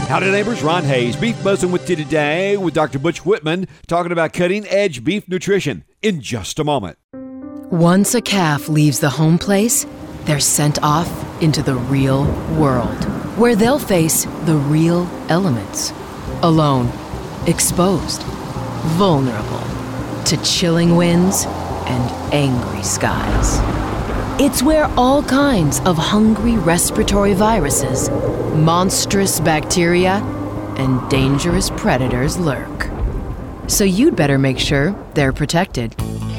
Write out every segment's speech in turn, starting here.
Howdy neighbors, Ron Hayes, Beef Buzzing with you today with Dr. Butch Whitman, talking about cutting-edge beef nutrition in just a moment. Once a calf leaves the home place, they're sent off into the real world, where they'll face the real elements. Alone, exposed, vulnerable to chilling winds and angry skies. It's where all kinds of hungry respiratory viruses, monstrous bacteria, and dangerous predators lurk. So you'd better make sure they're protected.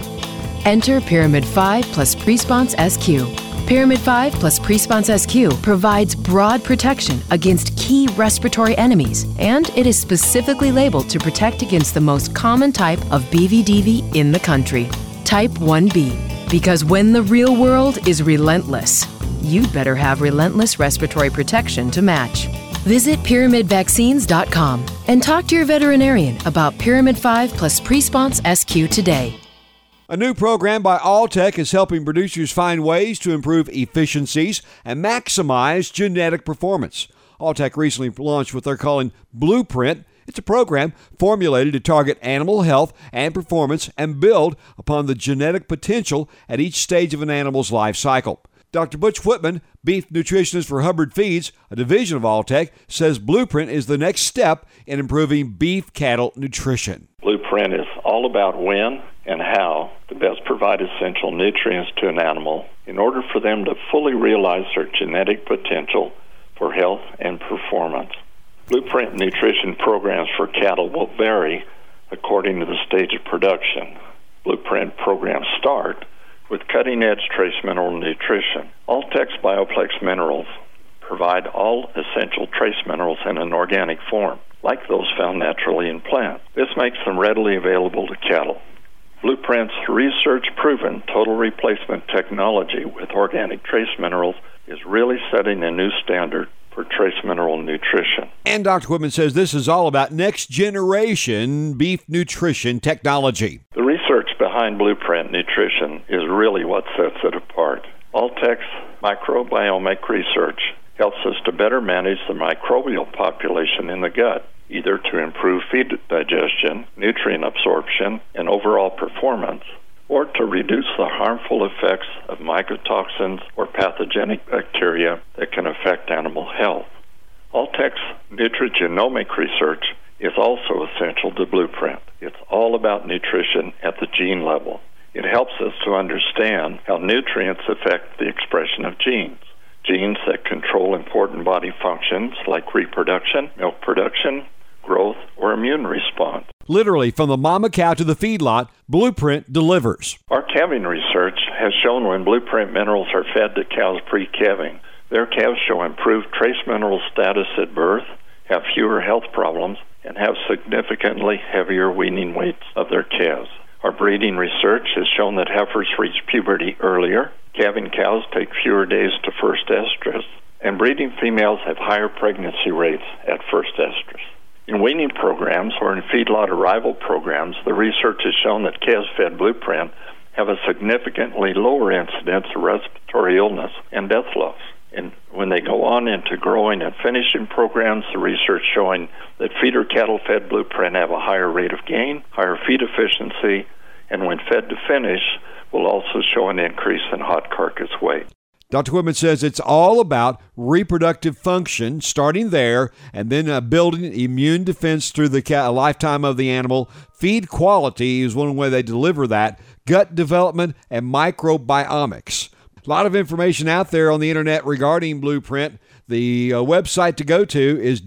Enter Pyramid 5 plus Presponse SQ. Pyramid 5 plus Presponse SQ provides broad protection against key respiratory enemies, and it is specifically labeled to protect against the most common type of BVDV in the country, Type 1B. Because when the real world is relentless, you'd better have relentless respiratory protection to match. Visit pyramidvaccines.com and talk to your veterinarian about Pyramid 5 plus Presponse SQ today. A new program by Alltech is helping producers find ways to improve efficiencies and maximize genetic performance. Alltech recently launched what they're calling Blueprint. It's a program formulated to target animal health and performance and build upon the genetic potential at each stage of an animal's life cycle. Dr. Butch Whitman, beef nutritionist for Hubbard Feeds, a division of Alltech, says Blueprint is the next step in improving beef cattle nutrition. Blueprint is all about when and how to best provide essential nutrients to an animal in order for them to fully realize their genetic potential for health and performance. Blueprint nutrition programs for cattle will vary according to the stage of production. Blueprint programs start with cutting-edge trace mineral nutrition. Alltech's Bioplex minerals provide all essential trace minerals in an organic form, like those found naturally in plants. This makes them readily available to cattle. Blueprint's research-proven total replacement technology with organic trace minerals is really setting a new standard for trace mineral nutrition. And Dr. Whitman says this is all about next-generation beef nutrition technology. The research behind Blueprint nutrition is really what sets it apart. Alltech's microbiomic research helps us to better manage the microbial population in the gut, either to improve feed digestion, nutrient absorption, and overall performance, or to reduce the harmful effects of mycotoxins or pathogenic bacteria that can affect animal health. Alltech's nutrigenomic research is also essential to Blueprint. It's all about nutrition at the gene level. It helps us to understand how nutrients affect the expression of genes. Genes that control important body functions like reproduction, milk production, growth, or immune response. Literally, from the mama cow to the feedlot, Blueprint delivers. Our calving research has shown when Blueprint minerals are fed to cows pre-calving, their calves show improved trace mineral status at birth, have fewer health problems, and have significantly heavier weaning weights of their calves. Our breeding research has shown that heifers reach puberty earlier, calving cows take fewer days to first estrus, and breeding females have higher pregnancy rates at first estrus. In weaning programs or in feedlot arrival programs, the research has shown that calves fed Blueprint have a significantly lower incidence of respiratory illness and death loss. And when they go on into growing and finishing programs, the research showing that feeder cattle fed Blueprint have a higher rate of gain, higher feed efficiency, and when fed to finish, will also show an increase in hot carcass weight. Dr. Whitman says it's all about reproductive function, starting there, and then building immune defense through the lifetime of the animal. Feed quality is one way they deliver that. Gut development and microbiomics. A lot of information out there on the internet regarding Blueprint. The website to go to is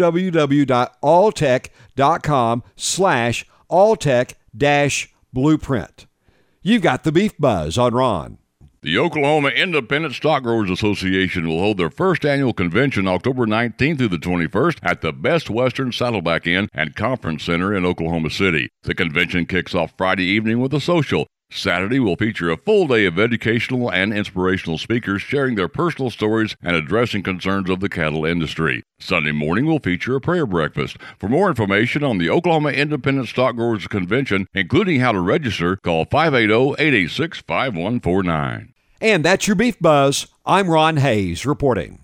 www.alltech.com/alltech-blueprint. You've got the Beef Buzz on Ron. The Oklahoma Independent Stock Growers Association will hold their first annual convention October 19th through the 21st at the Best Western Saddleback Inn and Conference Center in Oklahoma City. The convention kicks off Friday evening with a social. Saturday will feature a full day of educational and inspirational speakers sharing their personal stories and addressing concerns of the cattle industry. Sunday morning will feature a prayer breakfast. For more information on the Oklahoma Independent Stock Growers Convention, including how to register, call 580-886-5149. And that's your Beef Buzz. I'm Ron Hayes reporting.